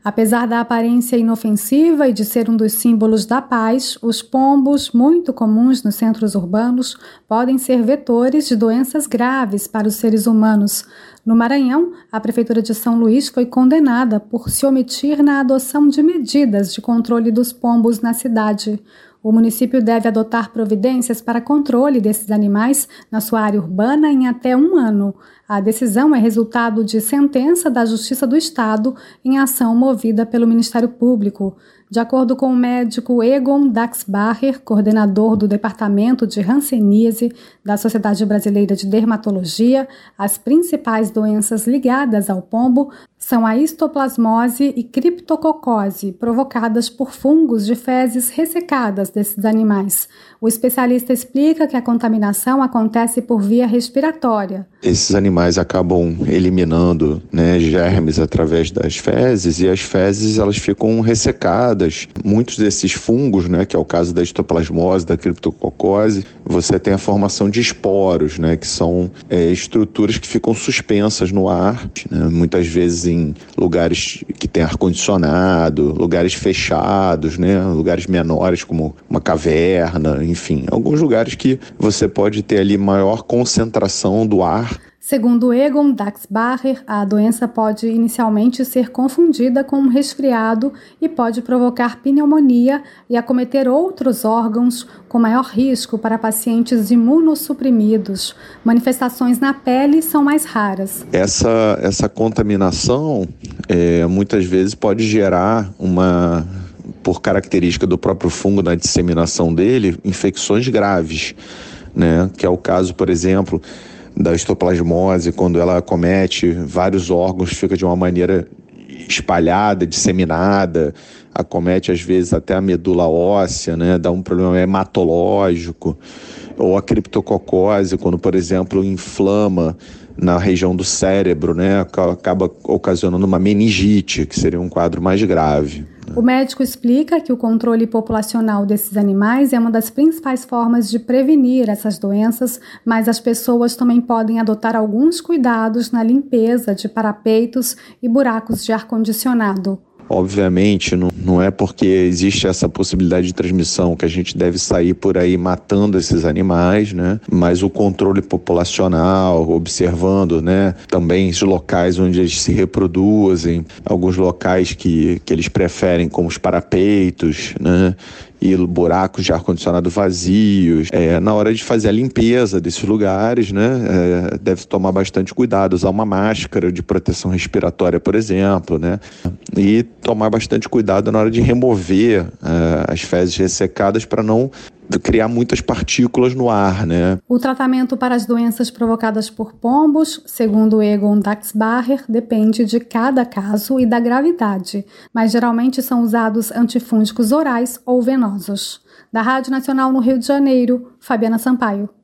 Apesar da aparência inofensiva e de ser um dos símbolos da paz, os pombos, muito comuns nos centros urbanos, podem ser vetores de doenças graves para os seres humanos. No Maranhão, a Prefeitura de São Luís foi condenada por se omitir na adoção de medidas de controle dos pombos na cidade. O município deve adotar providências para controle desses animais na sua área urbana em até 1 ano. A decisão é resultado de sentença da Justiça do Estado em ação movida pelo Ministério Público. De acordo com o médico Egon Daxbacher, coordenador do Departamento de Hanseníase da Sociedade Brasileira de Dermatologia, as principais doenças ligadas ao pombo são a histoplasmose e criptococose, provocadas por fungos de fezes ressecadas desses animais. O especialista explica que a contaminação acontece por via respiratória. Esses animais acabam eliminando, germes através das fezes, e as fezes elas ficam ressecadas. Muitos desses fungos, que é o caso da histoplasmose, da criptococose, você tem a formação de esporos, que são estruturas que ficam suspensas no ar, muitas vezes em lugares que tem ar-condicionado, lugares fechados, lugares menores como uma caverna, enfim, alguns lugares que você pode ter ali maior concentração do ar. Segundo Egon Daxbacher, a doença pode inicialmente ser confundida com um resfriado e pode provocar pneumonia e acometer outros órgãos com maior risco para pacientes imunossuprimidos. Manifestações na pele são mais raras. Essa contaminação muitas vezes pode gerar por característica do próprio fungo na disseminação dele, infecções graves, que é o caso, por exemplo, da histoplasmose, quando ela acomete vários órgãos, fica de uma maneira espalhada, disseminada, acomete às vezes até a medula óssea, dá um problema hematológico, ou a criptococose, quando, por exemplo, inflama na região do cérebro, acaba ocasionando uma meningite, que seria um quadro mais grave. O médico explica que o controle populacional desses animais é uma das principais formas de prevenir essas doenças, mas as pessoas também podem adotar alguns cuidados na limpeza de parapeitos e buracos de ar-condicionado. Obviamente, não é porque existe essa possibilidade de transmissão que a gente deve sair por aí matando esses animais, mas o controle populacional, observando, também os locais onde eles se reproduzem, alguns locais que eles preferem, como os parapeitos, e buracos de ar-condicionado vazios. Na hora de fazer a limpeza desses lugares, deve tomar bastante cuidado, usar uma máscara de proteção respiratória, por exemplo, e tomar bastante cuidado na hora de remover as fezes ressecadas para não criar muitas partículas no ar, O tratamento para as doenças provocadas por pombos, segundo Egon Daxbacher, depende de cada caso e da gravidade, mas geralmente são usados antifúngicos orais ou venosos. Da Rádio Nacional no Rio de Janeiro, Fabiana Sampaio.